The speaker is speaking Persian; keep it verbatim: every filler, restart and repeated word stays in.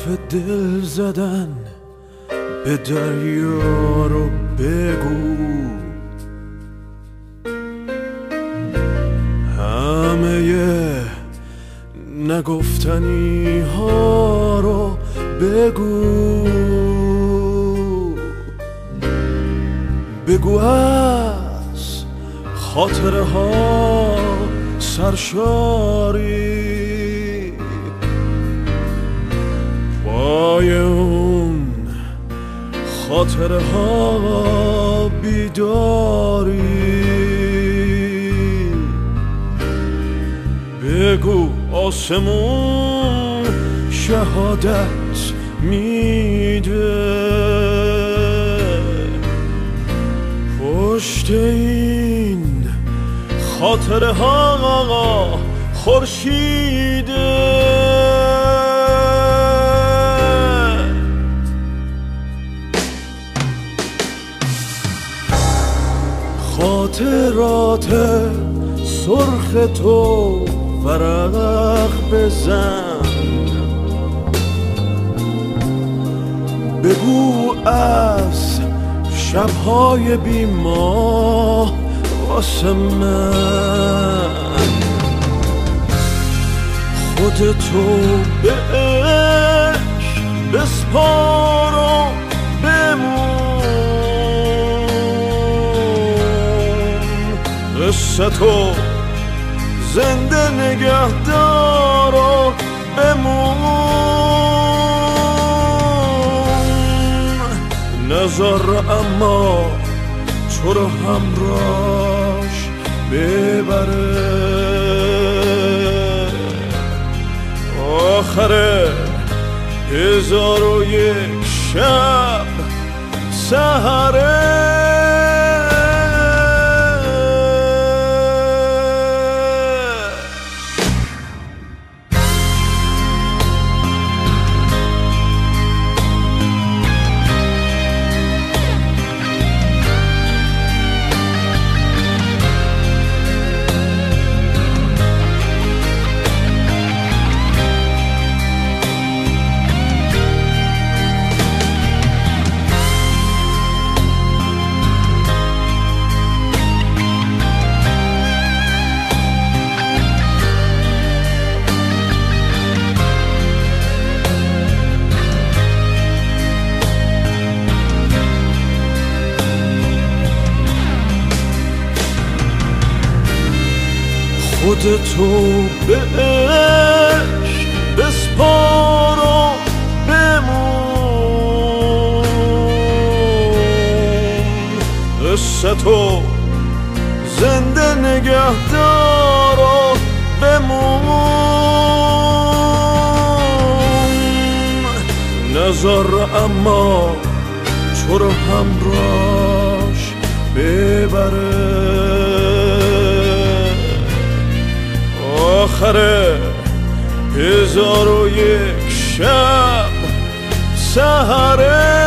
دل زدن به دریا رو بگو، همه نگفتنی ها رو بگو، بگو از خاطره ها سرشاری، پای اون خاطره ها بیداری، بگو آسمون شهادت میده، پشت این خاطره ها خورشیده. خاطرات سرخ تو ورق بزن، بگو از شبهای بی ماه واسه من، خودتو به عشق بسپار و بمون، قصه تو زنده نگهدار و بمون، نذار اما تو رو همراش ببره، آخر هزار و یک شب سحره. خودتو به عشق بسپار و بمون، قصه تو زنده نگهدار و بمون، نذار اما تو رو همراش ببره، آخر هزار و یک شب سحره.